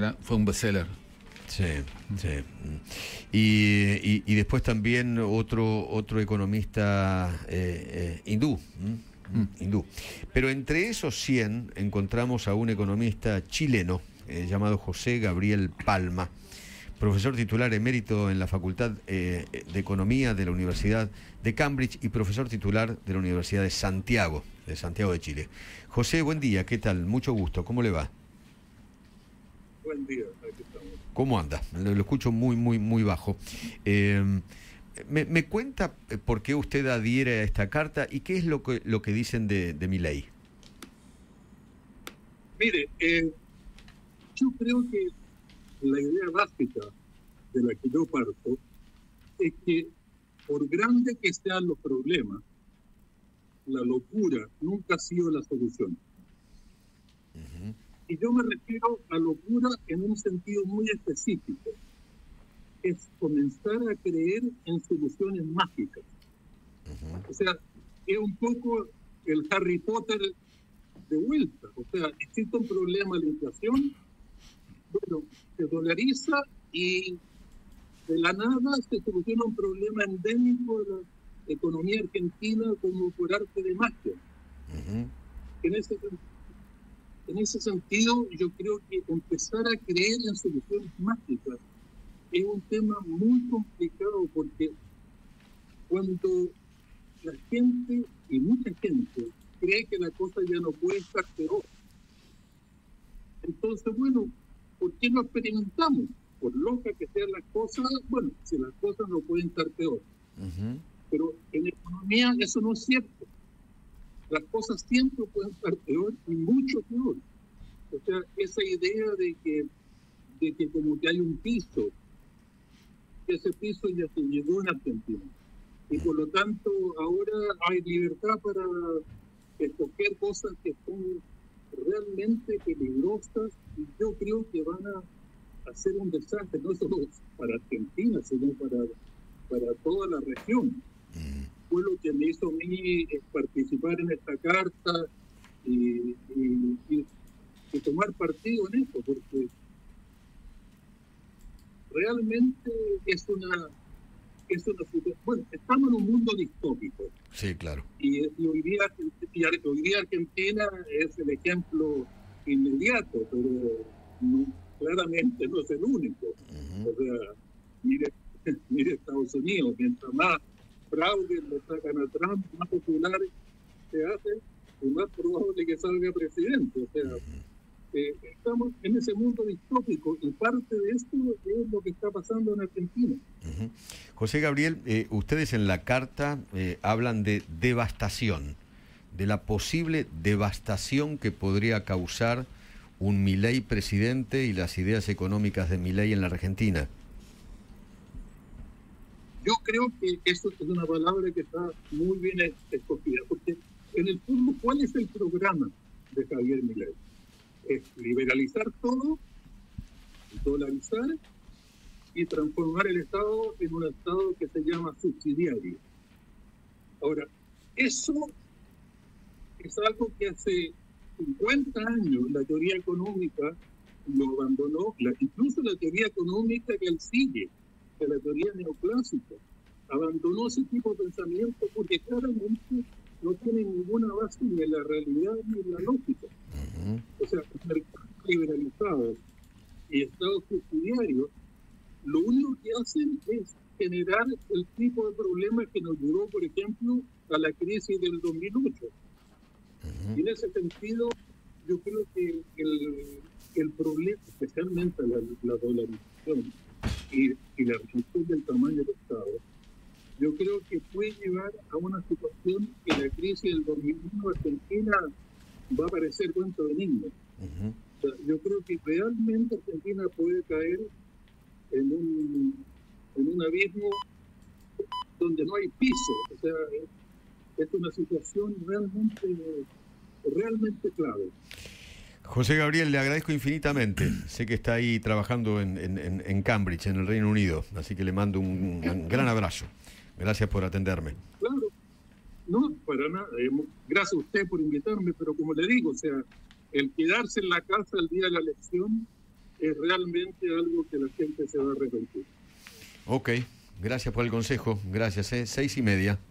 fue un bestseller. Sí, sí. Y después también otro economista hindú. Hindú. Pero entre esos 100 encontramos a un economista chileno llamado José Gabriel Palma, profesor titular emérito en la Facultad de Economía de la Universidad de Cambridge y profesor titular de la Universidad de Santiago de Chile. José, buen día, ¿qué tal? Mucho gusto, ¿cómo le va? Buen día, aquí estamos. ¿Cómo anda? Lo escucho muy bajo. ¿Me cuenta por qué usted adhiere a esta carta y qué es lo que dicen de Milei? Mire, yo creo que la idea básica de la que yo parto es que por grande que sean los problemas, la locura nunca ha sido la solución. Uh-huh. Y yo me refiero a locura en un sentido muy específico. Es comenzar a creer en soluciones mágicas. Uh-huh. O sea, es un poco el Harry Potter de vuelta. O sea, existe un problema de la inflación, bueno, se dolariza y de la nada se soluciona un problema endémico de la economía argentina como por arte de magia. Uh-huh. En ese sentido, yo creo que empezar a creer en soluciones mágicas es un tema muy complicado porque cuando la gente, y mucha gente, cree que la cosa ya no puede estar peor, entonces, bueno, ¿por qué no experimentamos? Por loca que sean las cosas, bueno, si las cosas no pueden estar peor. Uh-huh. Pero en economía eso no es cierto. Las cosas siempre pueden estar peor y mucho peor. O sea, esa idea de que como que hay un piso, ese piso ya se llegó en Argentina. Y por lo tanto, ahora hay libertad para escoger cosas que son realmente peligrosas y yo creo que van a hacer un desastre, no solo para Argentina, sino para toda la región. Fue lo que me hizo a mí participar en esta carta y tomar partido en esto, porque realmente es una situación. Bueno, estamos en un mundo distópico. Sí, claro. Y hoy día Argentina es el ejemplo inmediato, pero claramente no es el único. Uh-huh. O sea, mire Estados Unidos, mientras más fraude le sacan a Trump, más popular se hace, y más probable que salga presidente. O sea, estamos en ese mundo distópico y parte de esto es lo que está pasando en Argentina. Uh-huh. José Gabriel, ustedes en la carta hablan de devastación, de la posible devastación que podría causar un Milei presidente y las ideas económicas de Milei en la Argentina. Yo creo que eso es una palabra que está muy bien escogida, porque en el fondo, ¿cuál es el programa de Javier Milei? Es liberalizar todo, dolarizar y transformar el Estado en un Estado que se llama subsidiario. Ahora, eso es algo que hace 50 años la teoría económica lo abandonó, incluso la teoría económica que él sigue, de la teoría neoclásica, abandonó ese tipo de pensamiento porque claramente no tiene ninguna base ni en la realidad ni en la lógica. Uh-huh. O sea, mercados liberalizados y estados subsidiarios, lo único que hacen es generar el tipo de problemas que nos llevó, por ejemplo, a la crisis del 2008. Uh-huh. Y en ese sentido, yo creo que el problema, especialmente la dolarización y la reducción del tamaño del Estado, yo creo que puede llevar a una situación que la crisis del 2001 Argentina va a parecer cuento de niños. Uh-huh. O sea, yo creo que realmente Argentina puede caer en un abismo donde no hay piso. O sea, es una situación realmente clave. José Gabriel, le agradezco infinitamente. Sé que está ahí trabajando en Cambridge, en el Reino Unido, así que le mando un gran abrazo. Gracias por atenderme. Claro, no, para nada. Gracias a usted por invitarme, pero como le digo, o sea, el quedarse en la casa el día de la elección es realmente algo que la gente se va a arrepentir. Ok, gracias por el consejo, gracias, 6:30.